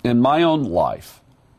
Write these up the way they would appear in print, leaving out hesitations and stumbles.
in my own life,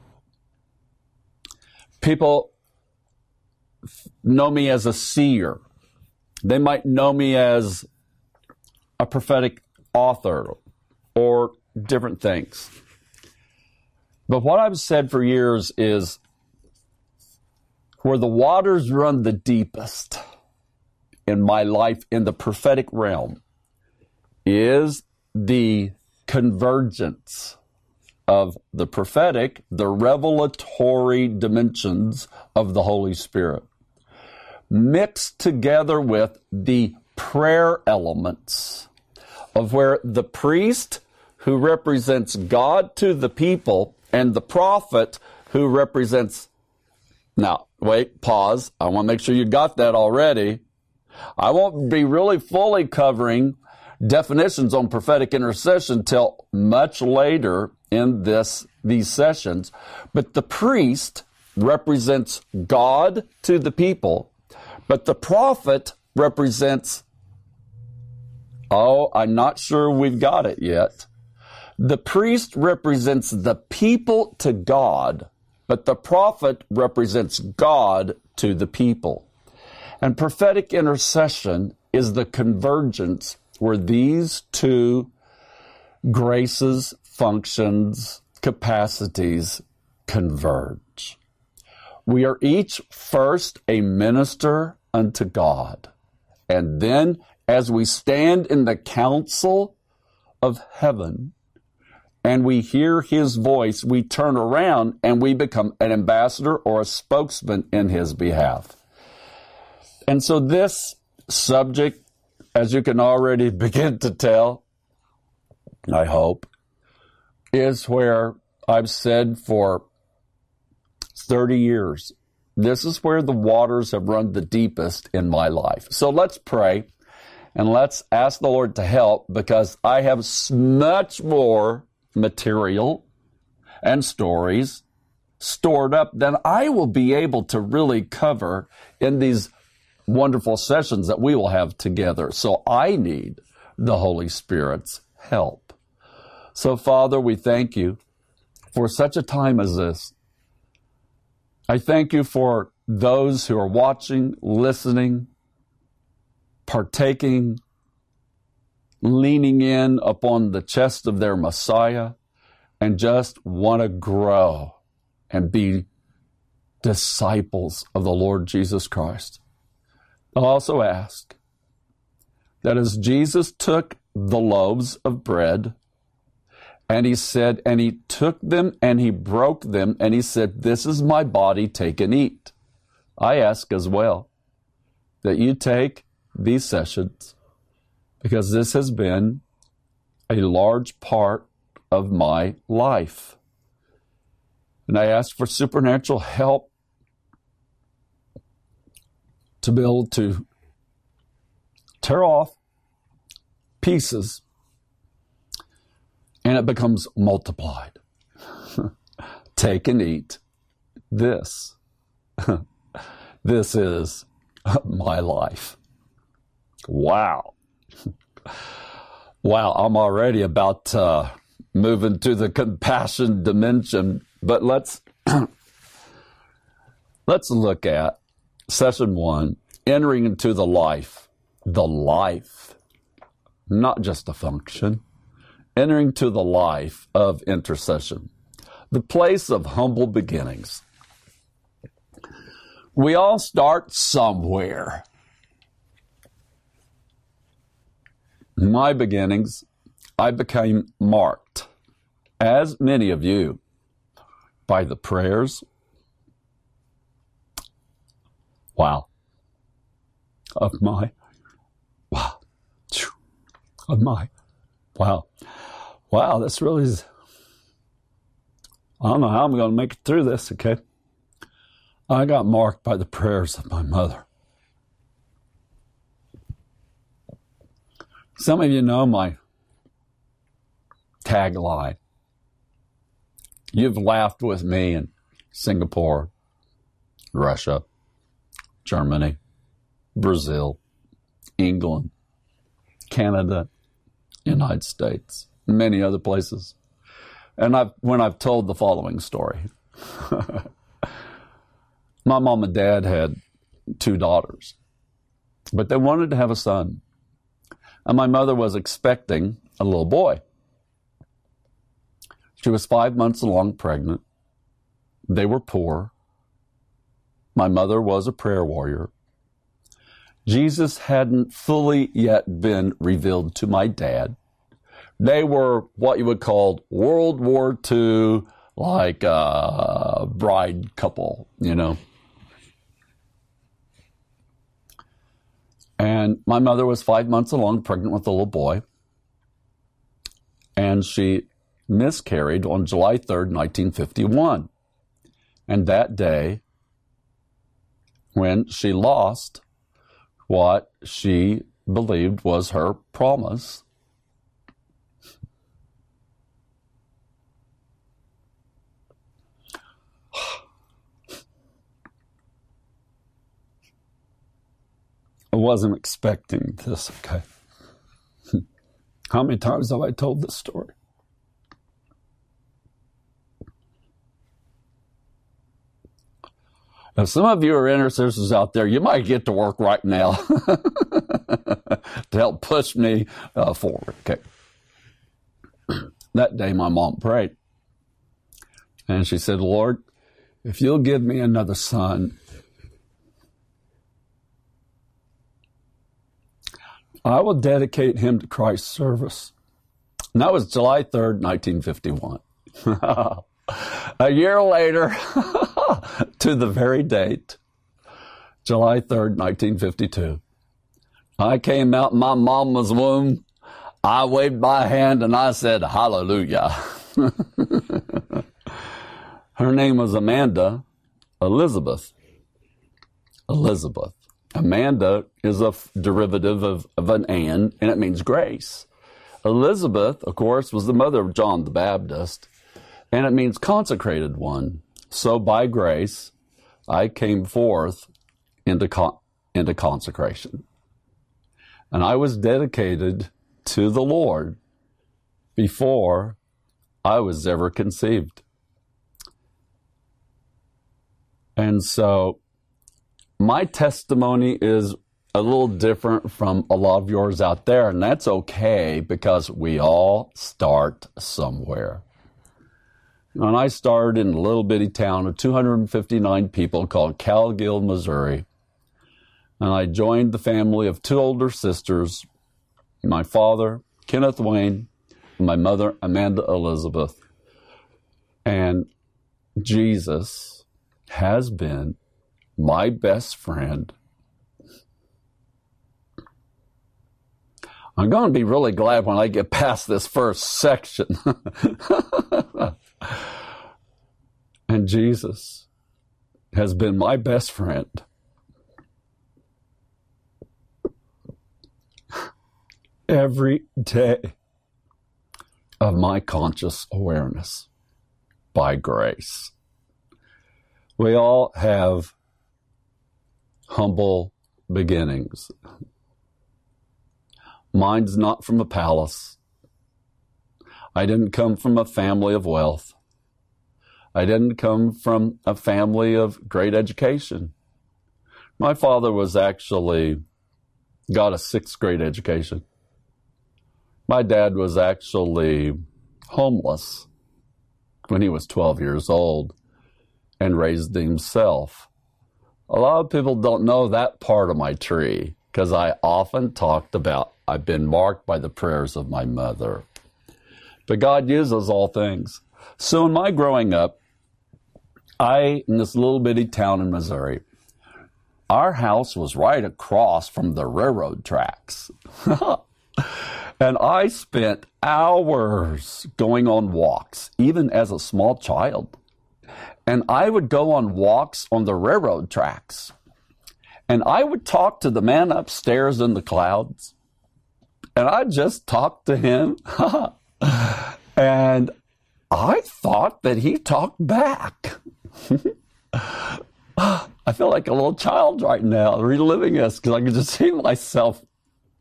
people know me as a seer. They might know me as a prophetic author or different things. But what I've said for years is where the waters run the deepest in my life in the prophetic realm is the convergence of the prophetic, the revelatory dimensions of the Holy Spirit, mixed together with the prayer elements of where the priest who represents God to the people and the prophet who represents... Now, wait, pause. I want to make sure you got that already. I won't be really fully covering definitions on prophetic intercession till much later in these sessions. But the priest represents God to the people, but the prophet represents, I'm not sure we've got it yet. The priest represents the people to God, but the prophet represents God to the people. And prophetic intercession is the convergence where these two graces, functions, capacities converge. We are each first a minister unto God. And then as we stand in the council of heaven and we hear his voice, we turn around and we become an ambassador or a spokesman in his behalf. And so this subject, as you can already begin to tell, I hope, is where I've said for 30 years, this is where the waters have run the deepest in my life. So let's pray and let's ask the Lord to help, because I have much more material and stories stored up than I will be able to really cover in these wonderful sessions that we will have together. So I need the Holy Spirit's help. So, Father, we thank you for such a time as this. I thank you for those who are watching, listening, partaking, leaning in upon the chest of their Messiah, and just want to grow and be disciples of the Lord Jesus Christ. I'll also ask that as Jesus took the loaves of bread and he said, and he took them and he broke them and he said, "This is my body, take and eat." I ask as well that you take these sessions, because this has been a large part of my life. And I ask for supernatural help to be able to tear off pieces and it becomes multiplied. Take and eat this. This is my life. Wow. Wow, I'm already about to move into the compassion dimension, but let's look at Session 1, entering into the life, not just a function, entering to the life of intercession, the place of humble beginnings. We all start somewhere. In my beginnings, I became marked, as many of you, by the prayers, this really is, I don't know how I'm going to make it through this, okay? I got marked by the prayers of my mother. Some of you know my tagline. You've laughed with me in Singapore, Russia, Germany, Brazil, England, Canada, United States, many other places. And when I've told the following story, my mom and dad had 2 daughters, but they wanted to have a son. And my mother was expecting a little boy. She was 5 months along pregnant. They were poor. My mother was a prayer warrior. Jesus hadn't fully yet been revealed to my dad. They were what you would call World War II, like a bride couple, you know. And my mother was 5 months along pregnant with a little boy. And she miscarried on July 3rd, 1951. And that day, when she lost what she believed was her promise, I wasn't expecting this, okay? How many times have I told this story? If some of you are intercessors out there, you might get to work right now to help push me forward. Okay. That day, my mom prayed. And she said, Lord, if you'll give me another son, I will dedicate him to Christ's service. And that was July 3rd, 1951. A year later, to the very date, July 3rd, 1952, I came out in my mama's womb. I waved my hand and I said, hallelujah. Her name was Amanda Elizabeth. Elizabeth. Amanda is a derivative of an and it means grace. Elizabeth, of course, was the mother of John the Baptist, and it means consecrated one. So by grace, I came forth into consecration. And I was dedicated to the Lord before I was ever conceived. And so my testimony is a little different from a lot of yours out there, and that's okay because we all start somewhere. And I started in a little bitty town of 259 people called Calgill, Missouri. And I joined the family of 2 older sisters, my father, Kenneth Wayne, and my mother, Amanda Elizabeth. And Jesus has been my best friend. I'm going to be really glad when I get past this first section. And Jesus has been my best friend. Every day of my conscious awareness by grace. We all have humble beginnings. Mine's not from a palace. I didn't come from a family of wealth. I didn't come from a family of great education. My father was actually got a 6th grade education. My dad was actually homeless when he was 12 years old and raised himself. A lot of people don't know that part of my tree because I often talked about I've been marked by the prayers of my mother. But God uses all things. So in my growing up, in this little bitty town in Missouri, our house was right across from the railroad tracks. And I spent hours going on walks, even as a small child. And I would go on walks on the railroad tracks. And I would talk to the man upstairs in the clouds. And I'd just talk to him. And I thought that he talked back. I feel like a little child right now, reliving this, because I can just see myself.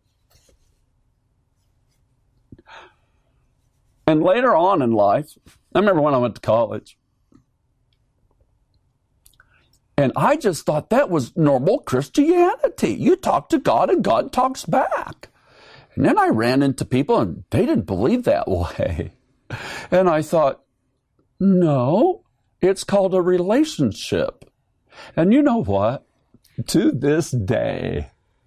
And later on in life, I remember when I went to college. And I just thought that was normal Christianity. You talk to God and God talks back. And then I ran into people and they didn't believe that way. And I thought, no, it's called a relationship. And you know what? To this day,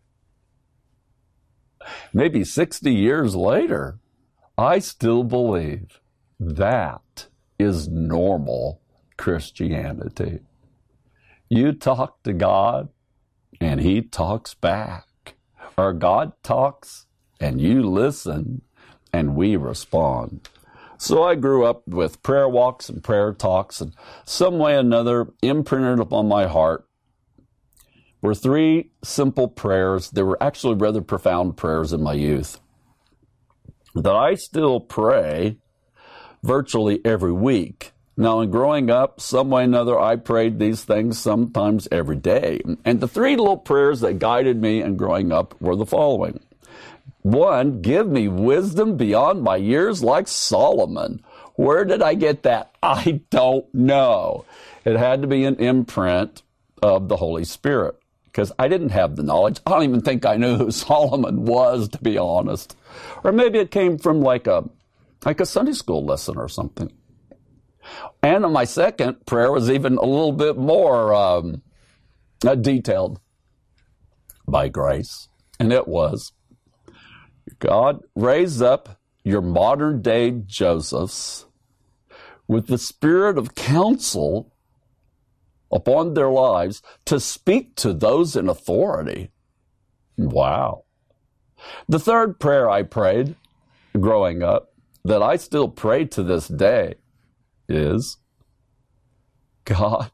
maybe 60 years later, I still believe that is normal Christianity. You talk to God and He talks back. Or God talks and you listen and we respond. So I grew up with prayer walks and prayer talks, and some way or another imprinted upon my heart were 3 simple prayers. They were actually rather profound prayers in my youth that I still pray virtually every week. Now, in growing up, some way or another, I prayed these things sometimes every day. And the 3 little prayers that guided me in growing up were the following. 1, give me wisdom beyond my years like Solomon. Where did I get that? I don't know. It had to be an imprint of the Holy Spirit because I didn't have the knowledge. I don't even think I knew who Solomon was, to be honest. Or maybe it came from like a Sunday school lesson or something. And my second prayer was even a little bit more detailed by grace. And it was, God, raise up your modern day Josephs with the spirit of counsel upon their lives to speak to those in authority. Wow. The third prayer I prayed growing up that I still pray to this day is, God,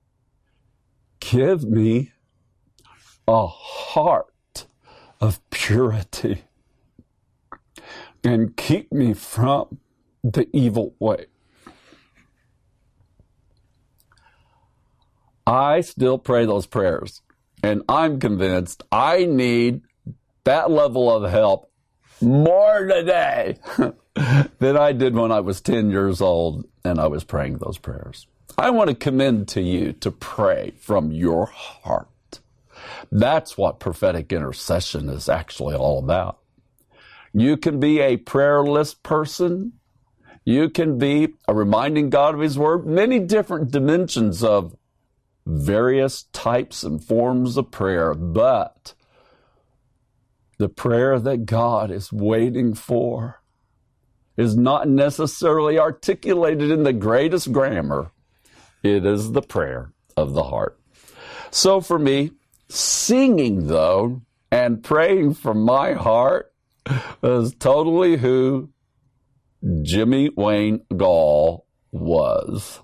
give me a heart of purity and keep me from the evil way. I still pray those prayers, and I'm convinced I need that level of help more today than I did when I was 10 years old and I was praying those prayers. I want to commend to you to pray from your heart. That's what prophetic intercession is actually all about. You can be a prayerless person. You can be a reminding God of His Word. Many different dimensions of various types and forms of prayer. But the prayer that God is waiting for is not necessarily articulated in the greatest grammar. It is the prayer of the heart. So for me, singing, though, and praying from my heart is totally who Jimmy Wayne Gall was.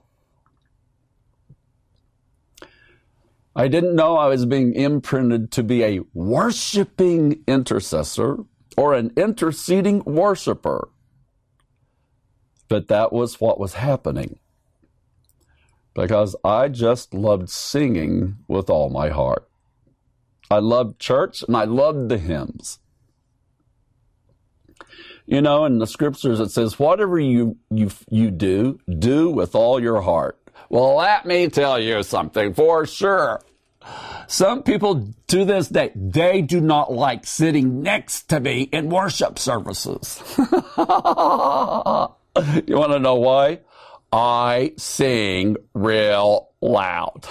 I didn't know I was being imprinted to be a worshiping intercessor or an interceding worshiper. But that was what was happening. Because I just loved singing with all my heart. I loved church and I loved the hymns. You know, in the scriptures it says, whatever you do, do with all your heart. Well, let me tell you something for sure. Some people to this day, they do not like sitting next to me in worship services. You want to know why? I sing real loud.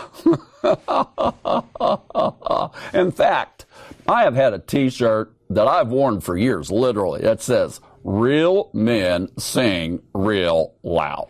In fact, I have had a t-shirt that I've worn for years, literally. It says, real men sing real loud.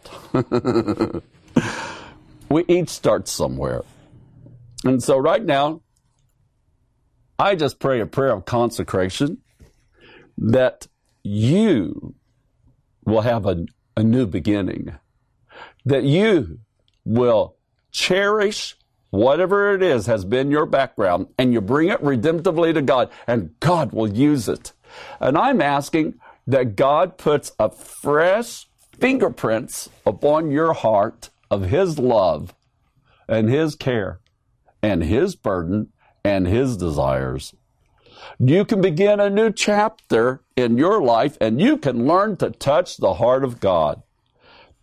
We each start somewhere. And so right now, I just pray a prayer of consecration that you will have a new beginning, that you will cherish whatever it is has been your background, and you bring it redemptively to God, and God will use it. And I'm asking that God puts a fresh fingerprints upon your heart of His love and His care and His burden and His desires. You can begin a new chapter in your life, and you can learn to touch the heart of God.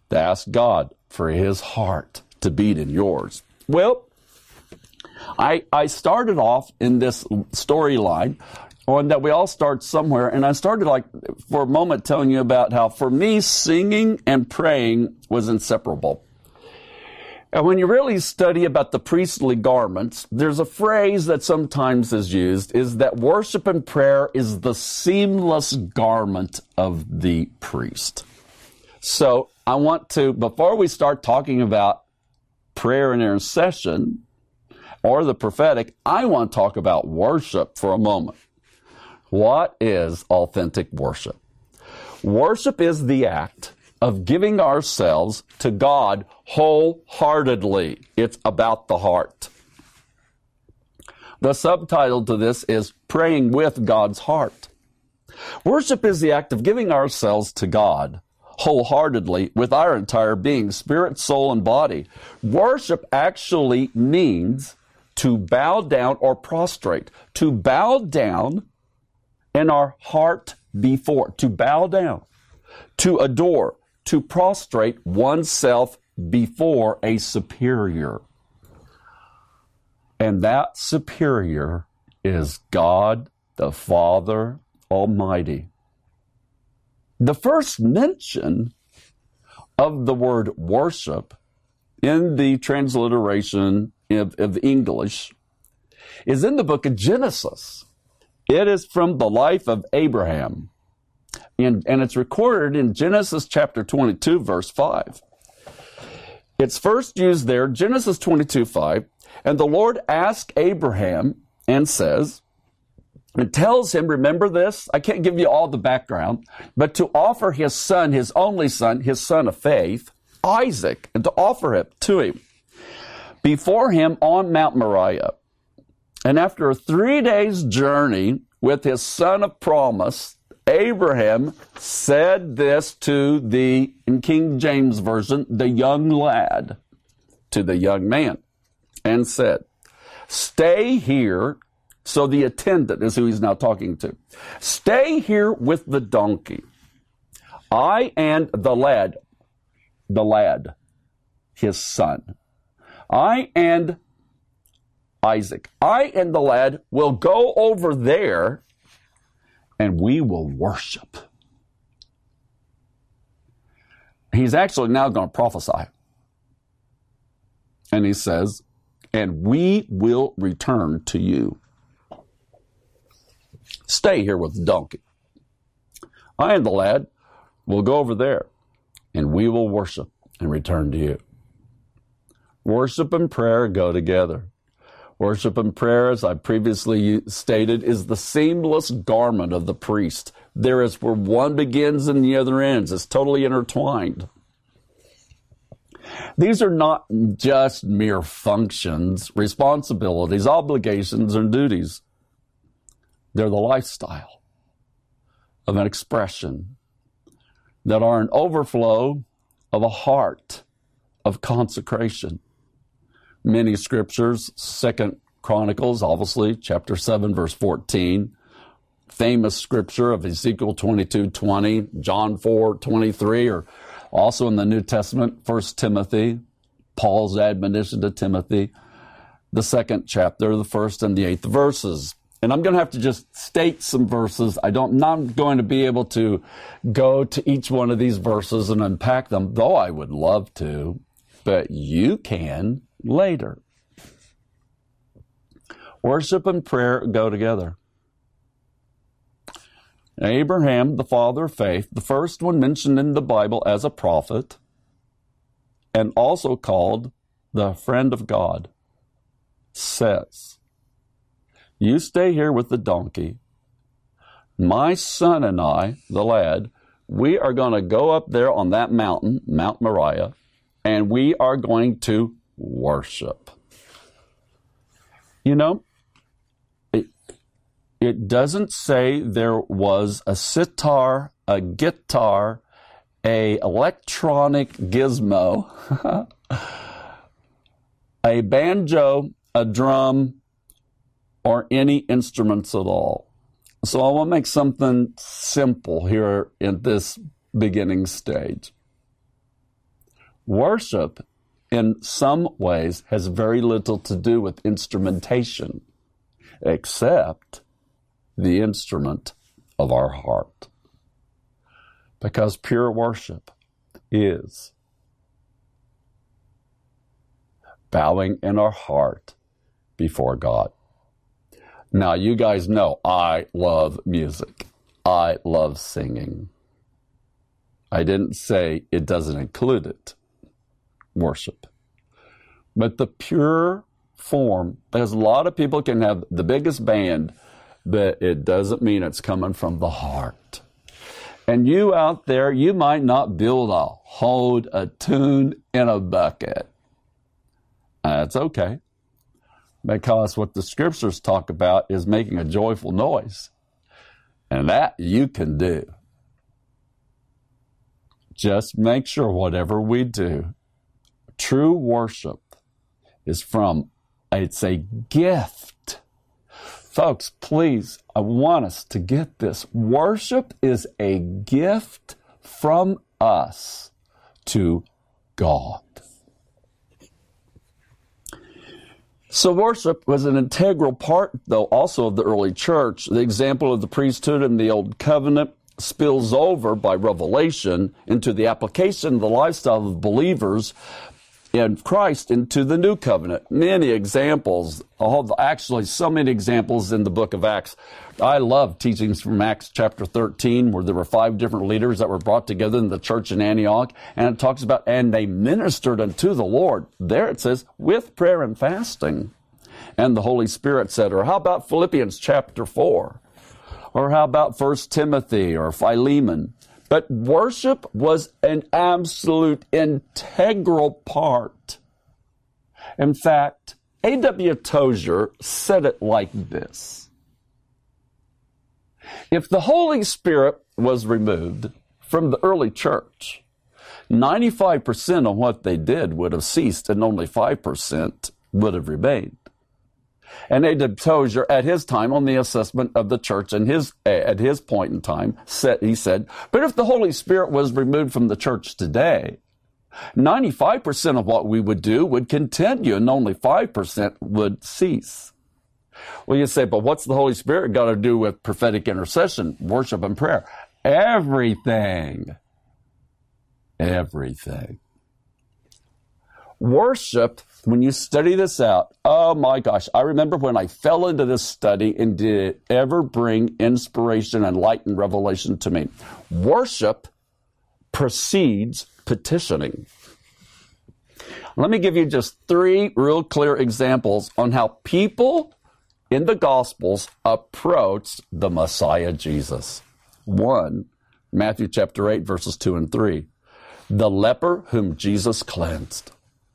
to ask God for his heart to beat in yours. Well, I started off in this storyline on that we all start somewhere, and I started for a moment telling you about how for me singing and praying was inseparable. And when you really study about the priestly garments, there's a phrase that sometimes is used, is that worship and prayer is the seamless garment of the priest. So I want to, before we start talking about prayer and intercession or the prophetic, I want to talk about worship for a moment. What is authentic worship? Worship is the act of giving ourselves to God wholeheartedly. It's about the heart. The subtitle to this is Praying with God's Heart. Worship is the act of giving ourselves to God wholeheartedly with our entire being, spirit, soul, and body. Worship actually means to bow down or prostrate. To bow down in our heart before. To bow down. To adore. To prostrate oneself before a superior. And that superior is God the Father Almighty. The first mention of the word worship in the transliteration of English is in the book of Genesis. It is from the life of Abraham. And it's recorded in Genesis chapter 22, verse 5. It's first used there, Genesis 22, 5. And the Lord asked Abraham and says, and tells him, remember this, I can't give you all the background, but to offer his son, his only son, his son of faith, Isaac, and to offer it to him before him on Mount Moriah. And after a 3 days journey with his son of promise, Abraham said this to the, in King James Version, the young lad, to the young man, and said, stay here. So the attendant is who he's now talking to. Stay here with the donkey. I and the lad, his son. I and Isaac. I and the lad will go over there and we will worship. He's actually now going to prophesy. And he says, and we will return to you. Stay here with the donkey. I and the lad will go over there, and we will worship and return to you. Worship and prayer go together. Worship and prayer, as I previously stated, is the seamless garment of the priest. There is where one begins and the other ends. It's totally intertwined. These are not just mere functions, responsibilities, obligations, and duties. They're the lifestyle of an expression that are an overflow of a heart of consecration. Many scriptures, 2 Chronicles, obviously, chapter 7, verse 14, famous scripture of Ezekiel 22:20, John 4:23, or also in the New Testament, 1 Timothy, Paul's admonition to Timothy, the 2nd chapter, the 1st and the 8th verses. And I'm going to have to just state some verses. I'm not going to be able to go to each one of these verses and unpack them, though I would love to, but you can later. Worship and prayer go together. Abraham, the father of faith, the first one mentioned in the Bible as a prophet, and also called the friend of God, says, you stay here with the donkey. My son and I, the lad, we are going to go up there on that mountain, Mount Moriah, and we are going to worship. You know, it doesn't say there was a sitar, a guitar, a electronic gizmo, a banjo, a drum, or any instruments at all. So I want to make something simple here in this beginning stage. Worship, in some ways, has very little to do with instrumentation, except the instrument of our heart. Because pure worship is bowing in our heart before God. Now, you guys know I love music. I love singing. I didn't say it doesn't include it, worship. But the pure form, because a lot of people can have the biggest band, but it doesn't mean it's coming from the heart. And you out there, you might not be able to hold a tune in a bucket. That's okay. Because what the scriptures talk about is making a joyful noise. And that you can do. Just make sure whatever we do, true worship is it's a gift. Folks, please, I want us to get this. Worship is a gift from us to God. So worship was an integral part, though, also of the early church. The example of the priesthood in the Old Covenant spills over by revelation into the application of the lifestyle of believers in Christ into the New Covenant. Many examples, actually so many examples in the book of Acts. I love teachings from Acts chapter 13, where there were 5 different leaders that were brought together in the church in Antioch, and it talks about, and they ministered unto the Lord. There it says, with prayer and fasting, and the Holy Spirit said. Or how about Philippians chapter 4? Or how about 1 Timothy or Philemon? But worship was an absolute integral part. In fact, A.W. Tozer said it like this. If the Holy Spirit was removed from the early church, 95% of what they did would have ceased and only 5% would have remained. And A.W. Tozer, at his time, on the assessment of the church and at his point in time, he said, but if the Holy Spirit was removed from the church today, 95% of what we would do would continue and only 5% would cease. Well, you say, but what's the Holy Spirit got to do with prophetic intercession, worship, and prayer? Everything. Everything. Worship, when you study this out, oh my gosh, I remember when I fell into this study and did it ever bring inspiration and light and revelation to me. Worship precedes petitioning. Let me give you just 3 real clear examples on how people in the Gospels approached the Messiah Jesus. 1, Matthew chapter 8, verses 2 and 3. The leper whom Jesus cleansed.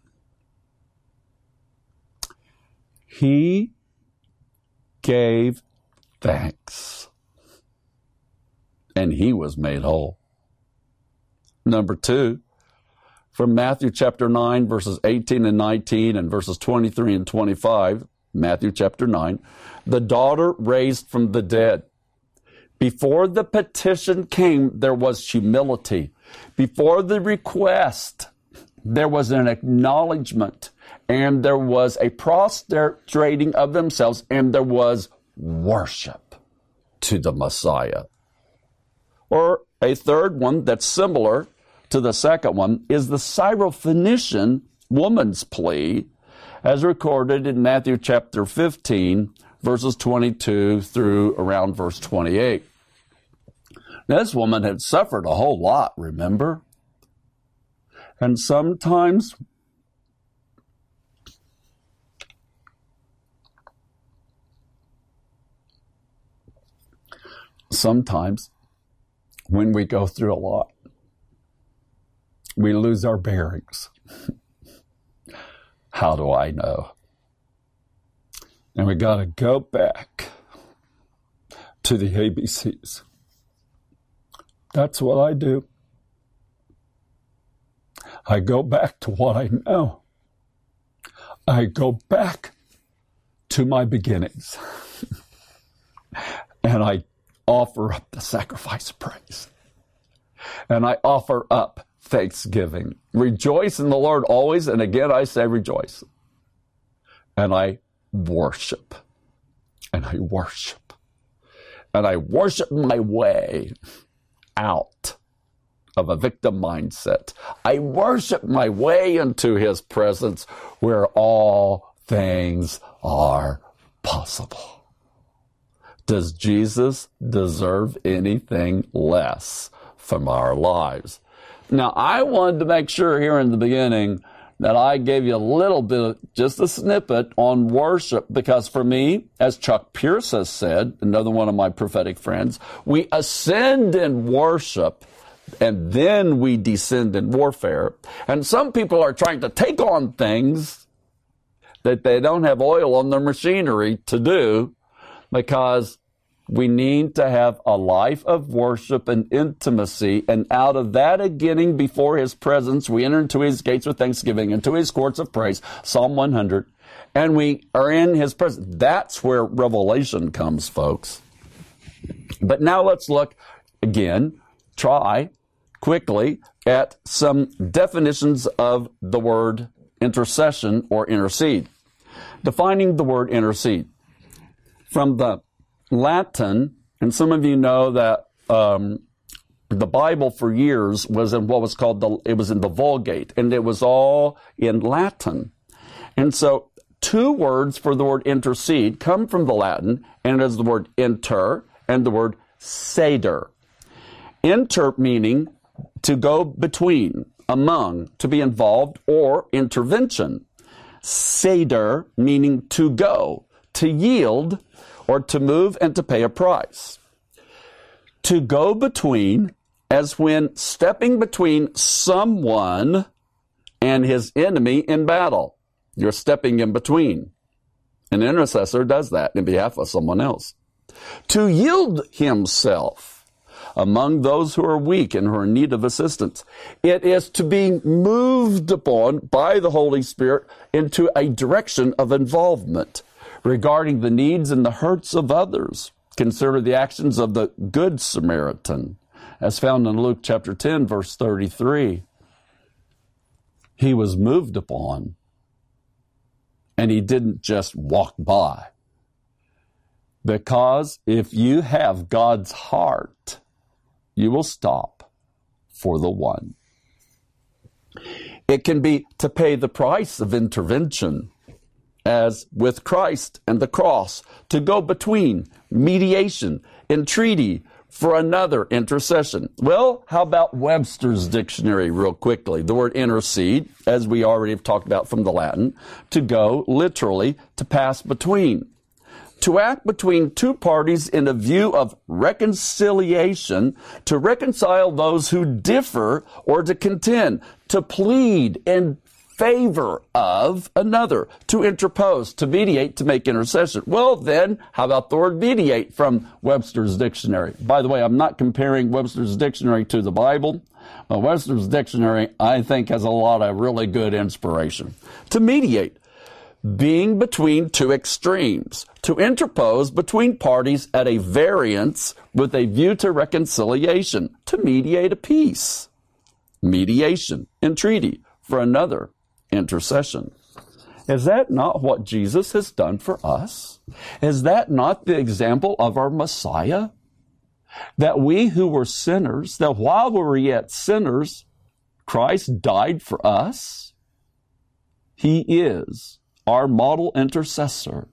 He gave thanks, and he was made whole. Number 2, from Matthew chapter 9, verses 18 and 19, and verses 23 and 25, Matthew chapter 9, the daughter raised from the dead. Before the petition came, there was humility. Before the request, there was an acknowledgement, and there was a prostrating of themselves, and there was worship to the Messiah. Or a third one that's similar to the second one is the Syrophoenician woman's plea, as recorded in Matthew chapter 15, verses 22 through around verse 28. This woman had suffered a whole lot, remember? And sometimes when we go through a lot, we lose our bearings. How do I know? And we got to go back to the ABCs. That's what I do. I go back to what I know. I go back to my beginnings. And I offer up the sacrifice of praise. And I offer up thanksgiving. Rejoice in the Lord always. And again, I say rejoice. And I worship. And I worship. And I worship my way out of a victim mindset. I worship my way into his presence where all things are possible. Does Jesus deserve anything less from our lives? Now, I wanted to make sure here in the beginning that I gave you a little bit, just a snippet on worship, because for me, as Chuck Pierce has said, another one of my prophetic friends, we ascend in worship and then we descend in warfare. And some people are trying to take on things that they don't have oil on their machinery to do, because we need to have a life of worship and intimacy, and out of that, getting before his presence, we enter into his gates with thanksgiving, into his courts of praise, Psalm 100, and we are in his presence. That's where revelation comes, folks. But now let's look again, try quickly at some definitions of the word intercession or intercede. Defining the word intercede. From the Latin, and some of you know that the Bible for years was in what was called it was in the Vulgate, and it was all in Latin. And so two words for the word intercede come from the Latin, and it is the word inter and the word ceder. Inter meaning to go between, among, to be involved, or intervention. Ceder meaning to go, to yield, or to move and to pay a price. To go between, as when stepping between someone and his enemy in battle. You're stepping in between. An intercessor does that in behalf of someone else. To yield himself among those who are weak and who are in need of assistance. It is to be moved upon by the Holy Spirit into a direction of involvement regarding the needs and the hurts of others. Consider the actions of the Good Samaritan, as found in Luke chapter 10, verse 33. He was moved upon, and he didn't just walk by. Because if you have God's heart, you will stop for the one. It can be to pay the price of intervention, as with Christ and the cross, to go between, mediation, entreaty for another, intercession. Well, how about Webster's dictionary real quickly? The word intercede, as we already have talked about from the Latin, to go, literally, to pass between. To act between two parties in a view of reconciliation, to reconcile those who differ, or to contend, to plead in favor of another, to interpose, to mediate, to make intercession. Well, then, how about the word mediate from Webster's dictionary? By the way, I'm not comparing Webster's dictionary to the Bible. Webster's dictionary, I think, has a lot of really good inspiration. To mediate, being between two extremes, to interpose between parties at a variance with a view to reconciliation, to mediate a peace. Mediation, entreaty for another, intercession. Is that not what Jesus has done for us? Is that not the example of our Messiah? That we who were sinners, that while we were yet sinners, Christ died for us? He is our model intercessor.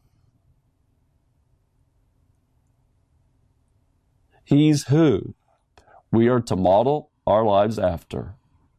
He's who we are to model our lives after.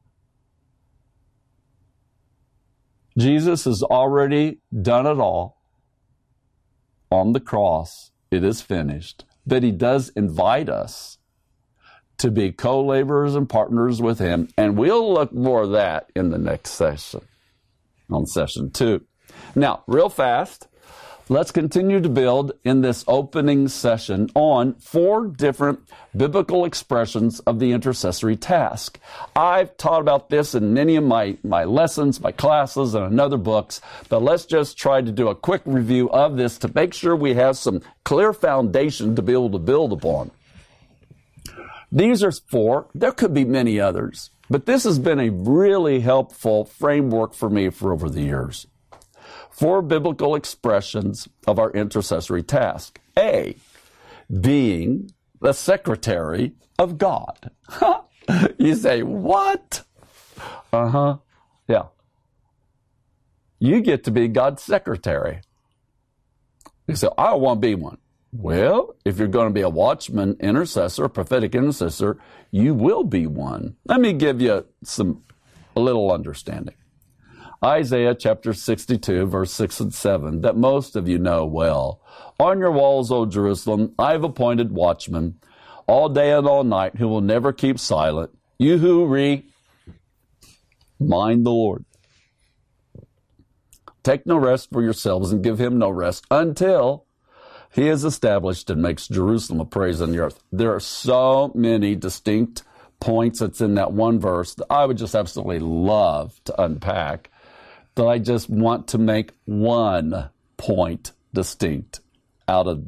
Jesus has already done it all on the cross. It is finished. But he does invite us to be co-laborers and partners with him. And we'll look more of that in the next session, on session 2. Now, real fast, let's continue to build in this opening session on 4 different biblical expressions of the intercessory task. I've taught about this in many of my lessons, my classes, and in other books, but let's just try to do a quick review of this to make sure we have some clear foundation to be able to build upon. These are 4. There could be many others, But this has been a really helpful framework for me for over the years. 4 biblical expressions of our intercessory task. A, being the secretary of God. You say, what? Yeah. You get to be God's secretary. You say, I want to be one. Well, if you're going to be a watchman, intercessor, prophetic intercessor, you will be one. Let me give you a little understanding. Isaiah chapter 62, verse 6 and 7, that most of you know well. On your walls, O Jerusalem, I have appointed watchmen all day and all night who will never keep silent. You who remind the Lord. Take no rest for yourselves and give him no rest until he is established and makes Jerusalem a praise on the earth. There are so many distinct points that's in that one verse that I would just absolutely love to unpack, but I just want to make one point distinct out of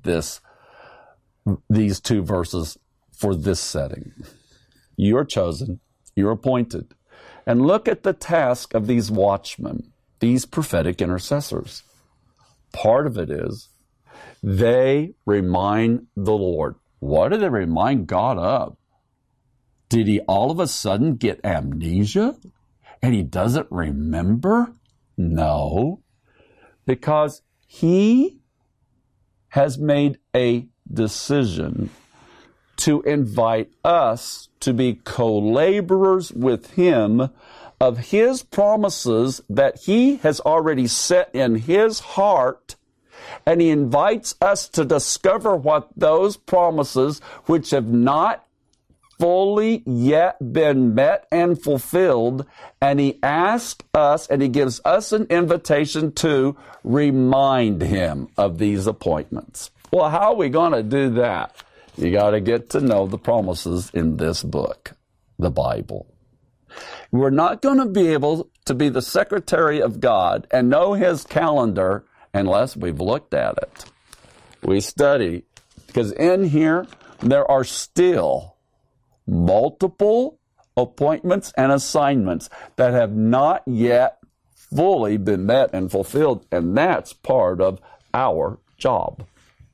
these 2 verses for this setting. You're chosen, you're appointed. And look at the task of these watchmen, these prophetic intercessors. Part of it is they remind the Lord. What do they remind God of? Did he all of a sudden get amnesia and he doesn't remember? No, because he has made a decision to invite us to be co-laborers with him of his promises that he has already set in his heart, and he invites us to discover what those promises, which have not fully yet been met and fulfilled, and he asks us, and he gives us an invitation to remind him of these appointments. Well, how are we going to do that? You got to get to know the promises in this book, the Bible. We're not going to be able to be the secretary of God and know his calendar unless we've looked at it. We study, because in here there are still multiple appointments and assignments that have not yet fully been met and fulfilled, and that's part of our job.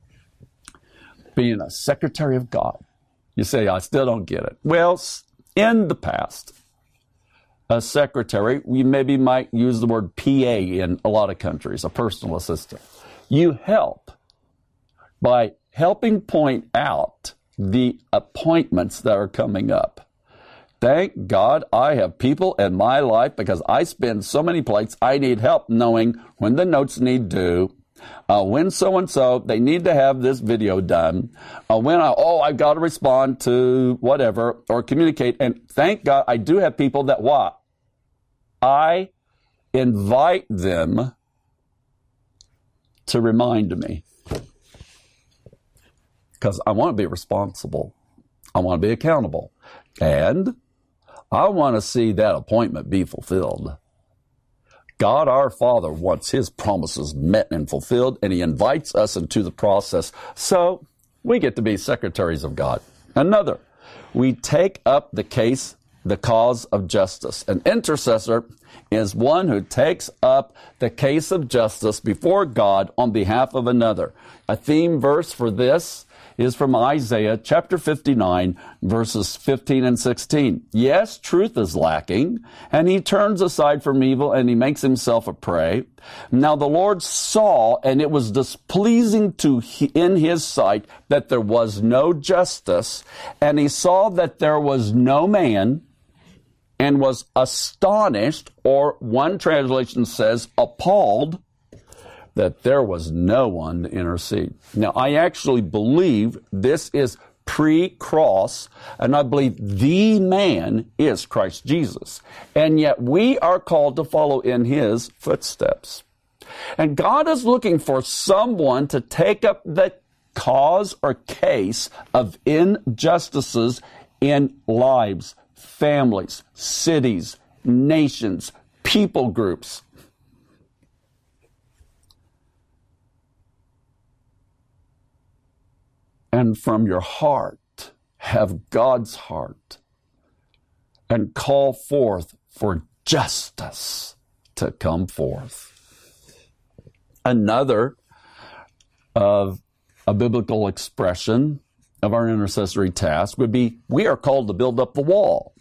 Being a secretary of God. You say, I still don't get it. Well, in the past, a secretary, we maybe might use the word PA in a lot of countries, a personal assistant. You help by helping point out the appointments that are coming up. Thank God I have people in my life because I spin so many plates. I need help knowing when the notes need due, when so-and-so, they need to have this video done, I've got to respond to whatever or communicate. And thank God I do have people that what? I invite them to remind me because I want to be responsible. I want to be accountable. And I want to see that appointment be fulfilled. God our Father wants his promises met and fulfilled, and he invites us into the process. So we get to be secretaries of God. Another, we take up the cause of justice. An intercessor is one who takes up the case of justice before God on behalf of another. A theme verse for this is from Isaiah chapter 59, verses 15 and 16. Yes, truth is lacking, and he turns aside from evil, and he makes himself a prey. Now the Lord saw, and it was displeasing in his sight that there was no justice, and he saw that there was no man, and was astonished, or one translation says appalled, that there was no one to intercede. Now, I actually believe this is pre-cross, and I believe the man is Christ Jesus. And yet we are called to follow in his footsteps. And God is looking for someone to take up the cause or case of injustices in lives, families, cities, nations, people groups. And from your heart, have God's heart. and call forth for justice to come forth. Another of a biblical expression of our intercessory task would be, we are called to build up the wall.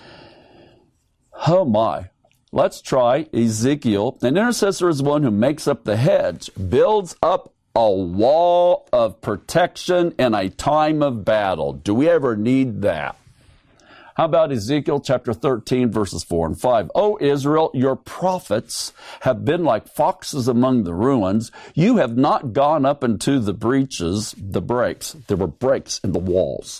Oh my. Let's try Ezekiel. An intercessor is one who makes up the hedge, builds up a wall of protection in a time of battle. Do we ever need that? How about Ezekiel chapter 13, verses 4 and 5? O Israel, your prophets have been like foxes among the ruins. You have not gone up into the breaches, the breaks. There were breaks in the walls.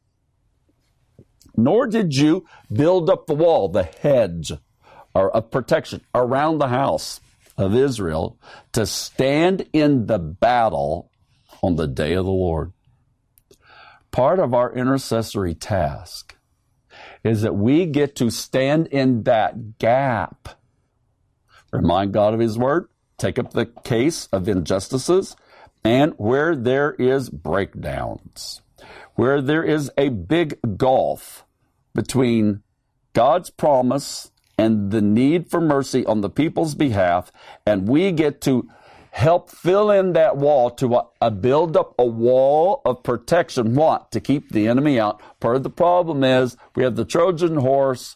Nor did you build up the wall, the hedge of protection around the house of Israel to stand in the battle on the day of the Lord. Part of our intercessory task is that we get to stand in that gap. Remind God of His Word, take up the case of injustices, and where there is breakdowns, where there is a big gulf between God's promise and the need for mercy on the people's behalf, and we get to help fill in that wall to build up a wall of protection. What? To keep the enemy out. Part of the problem is we have the Trojan horse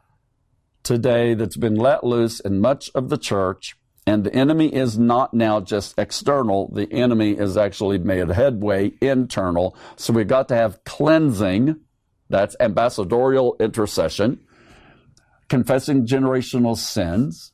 today that's been let loose in much of the church, and the enemy is not now just external. The enemy is actually made headway internal. So we've got to have cleansing. That's ambassadorial intercession, confessing generational sins.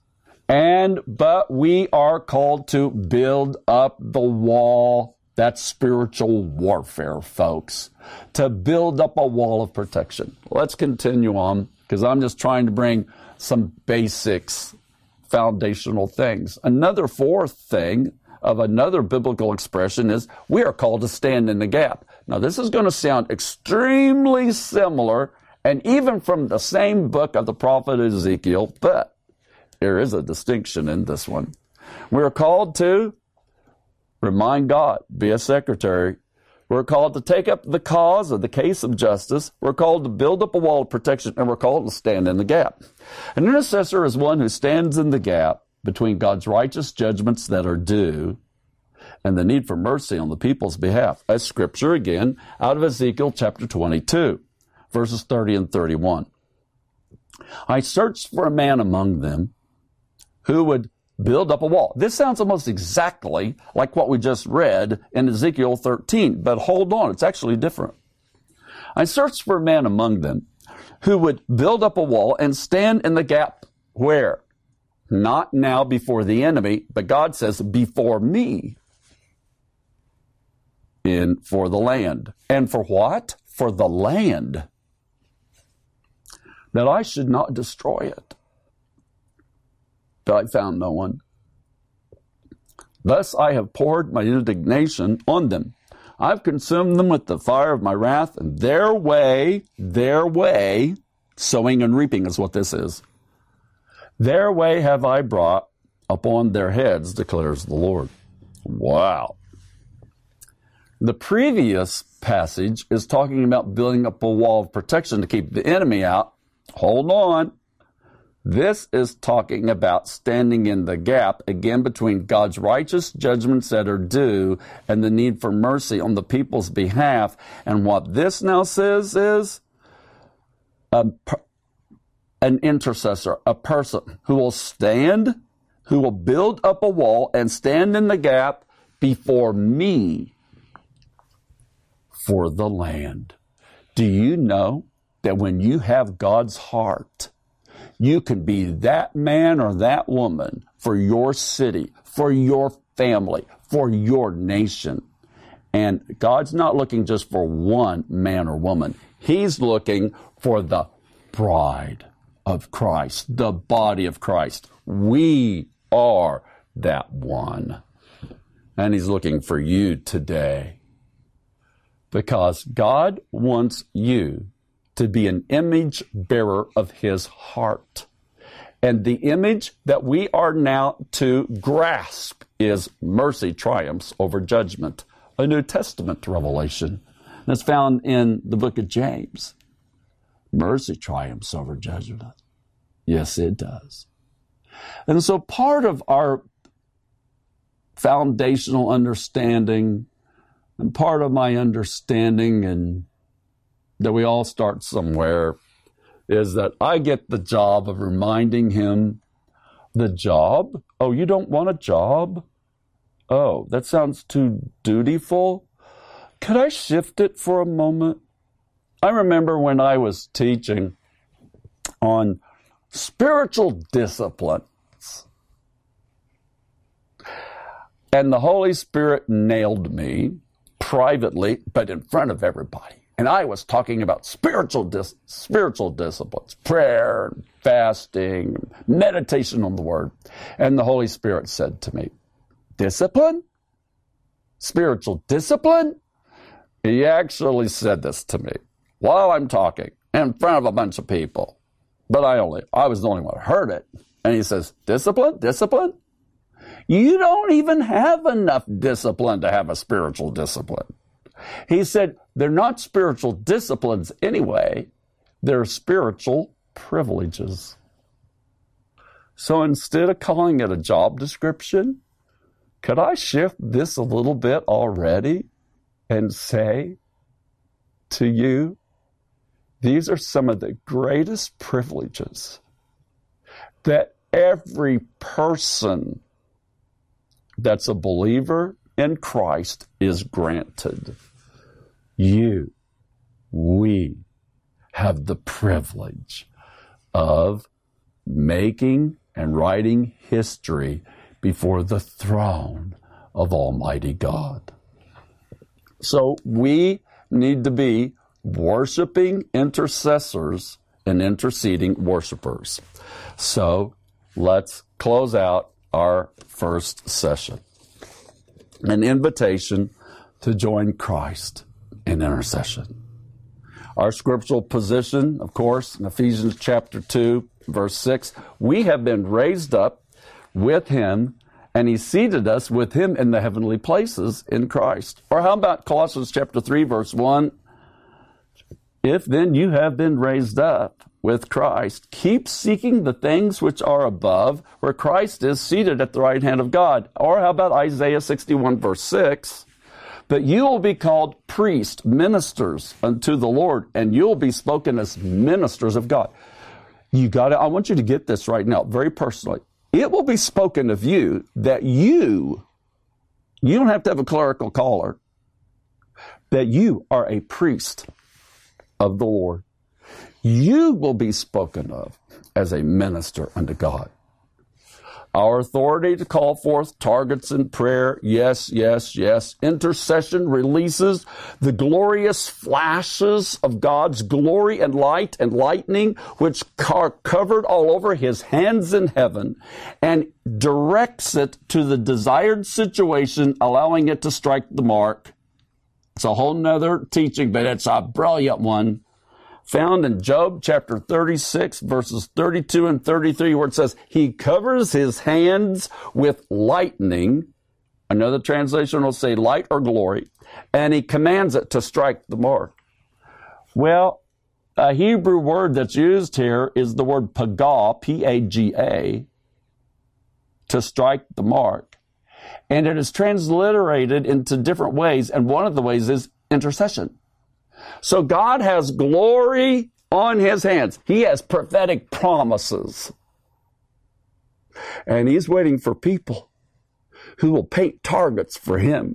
But we are called to build up the wall. That's spiritual warfare, folks. To build up a wall of protection. Let's continue on, because I'm just trying to bring some basics, foundational things. Another fourth thing of another biblical expression is we are called to stand in the gap. Now, this is going to sound extremely similar, and even from the same book of the prophet Ezekiel, but there is a distinction in this one. We're called to remind God, be a secretary. We're called to take up the cause of the case of justice. We're called to build up a wall of protection, and we're called to stand in the gap. An intercessor is one who stands in the gap between God's righteous judgments that are due and the need for mercy on the people's behalf. A scripture again out of Ezekiel chapter 22, verses 30 and 31. I searched for a man among them who would build up a wall. This sounds almost exactly like what we just read in Ezekiel 13, but hold on, it's actually different. I searched for a man among them who would build up a wall and stand in the gap where? Not now before the enemy, but God says before me. For the land. And for what? For the land. That I should not destroy it. But I found no one. Thus I have poured my indignation on them. I've consumed them with the fire of my wrath, and their way, sowing and reaping is what this is. Their way have I brought upon their heads, declares the Lord. Wow. The previous passage is talking about building up a wall of protection to keep the enemy out. Hold on. This is talking about standing in the gap, again, between God's righteous judgments that are due and the need for mercy on the people's behalf. And what this now says is an intercessor, a person who will stand, who will build up a wall and stand in the gap before me for the land. Do you know that when you have God's heart, you can be that man or that woman for your city, for your family, for your nation? And God's not looking just for one man or woman. He's looking for the bride of Christ, the body of Christ. We are that one. And He's looking for you today. Because God wants you to be an image bearer of His heart. And the image that we are now to grasp is mercy triumphs over judgment, a New Testament revelation that's found in the book of James. Mercy triumphs over judgment. Yes, it does. And so part of our foundational understanding, and part of my understanding, and that we all start somewhere, is that I get the job of reminding him, the job? Oh, you don't want a job? Oh, that sounds too dutiful. Could I shift it for a moment? I remember when I was teaching on spiritual disciplines, and the Holy Spirit nailed me privately, but in front of everybody. And I was talking about spiritual disciplines, prayer, fasting, meditation on the Word. And the Holy Spirit said to me, discipline? Spiritual discipline? He actually said this to me while I'm talking in front of a bunch of people. But I was the only one who heard it. And he says, discipline? Discipline? You don't even have enough discipline to have a spiritual discipline. He said, they're not spiritual disciplines anyway. They're spiritual privileges. So instead of calling it a job description, could I shift this a little bit already and say to you, these are some of the greatest privileges that every person that's a believer in Christ is granted. We have the privilege of making and writing history before the throne of Almighty God. So we need to be worshiping intercessors and interceding worshipers. So let's close out our first session. An invitation to join Christ in intercession. Our scriptural position, of course, in Ephesians chapter 2, verse 6, we have been raised up with him, and he seated us with him in the heavenly places in Christ. Or how about Colossians chapter 3, verse 1? If then you have been raised up with Christ, keep seeking the things which are above, where Christ is seated at the right hand of God. Or how about Isaiah 61, verse 6? But you will be called priests, ministers unto the Lord, and you'll be spoken as ministers of God. I want you to get this right now, very personally. It will be spoken of you that you don't have to have a clerical collar, that you are a priest of the Lord. You will be spoken of as a minister unto God. Our authority to call forth targets in prayer, yes, yes, yes. Intercession releases the glorious flashes of God's glory and light and lightning, which are covered all over his hands in heaven, and directs it to the desired situation, allowing it to strike the mark. It's a whole nother teaching, but it's a brilliant one. Found in Job chapter 36, verses 32 and 33, where it says, he covers his hands with lightning. Another translation will say light or glory. And he commands it to strike the mark. Well, a Hebrew word that's used here is the word pagah, P-A-G-A, to strike the mark. And it is transliterated into different ways. And one of the ways is intercession. So God has glory on his hands. He has prophetic promises. And he's waiting for people who will paint targets for him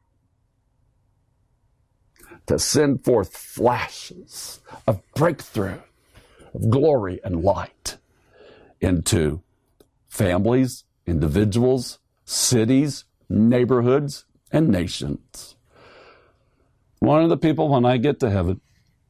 to send forth flashes of breakthrough, of glory and light into families, individuals, cities, neighborhoods, and nations. One of the people, when I get to heaven,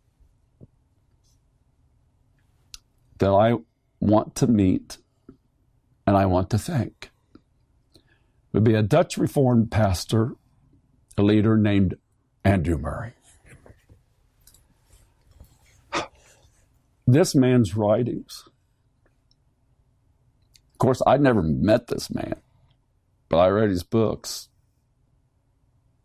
that I want to meet and I want to thank would be a Dutch Reformed pastor, a leader named Andrew Murray. This man's writings, of course, I'd never met this man, but I read his books,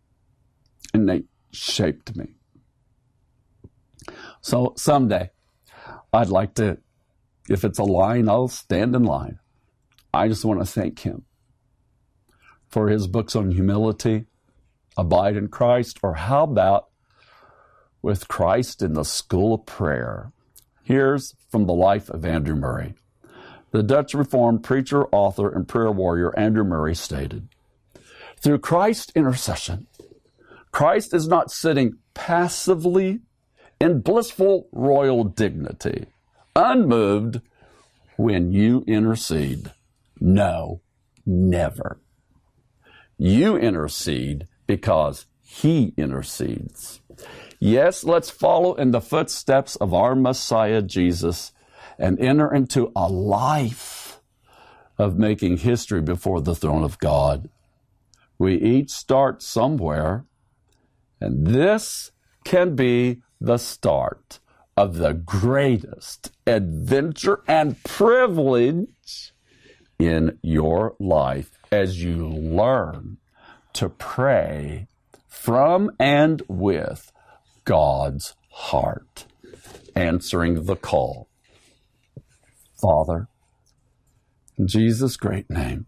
and they shaped me. So someday, I'd like to, if it's a line, I'll stand in line. I just want to thank him for his books on humility, Abide in Christ, or how about With Christ in the School of Prayer? Here's from the life of Andrew Murray. The Dutch Reformed preacher, author, and prayer warrior Andrew Murray stated, "Through Christ's intercession, Christ is not sitting passively in blissful royal dignity, unmoved when you intercede. No, never. You intercede because he intercedes. Yes, let's follow in the footsteps of our Messiah, Jesus, and enter into a life of making history before the throne of God. We each start somewhere, and this can be the start of the greatest adventure and privilege in your life as you learn to pray from and with God's heart, answering the call. Father, in Jesus' great name,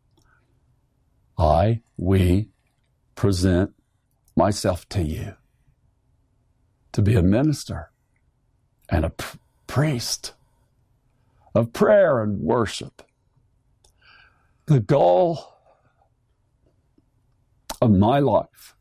we present myself to you to be a minister and a priest of prayer and worship. The goal of my life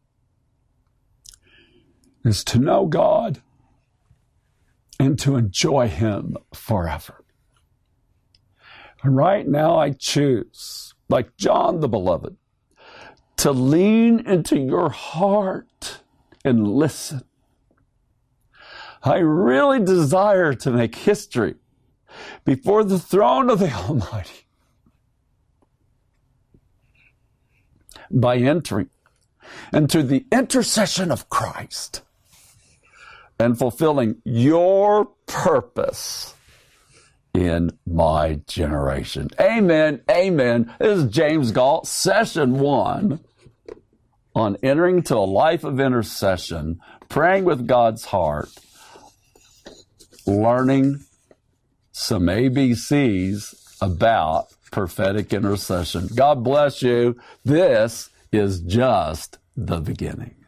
is to know God and to enjoy him forever. And right now I choose, like John the Beloved, to lean into your heart and listen. I really desire to make history before the throne of the Almighty by entering into the intercession of Christ and fulfilling your purpose in my generation. Amen. Amen. This is James Galt, session 1 on entering to a life of intercession, praying with God's heart, learning some ABCs about prophetic intercession. God bless you. This is just the beginning.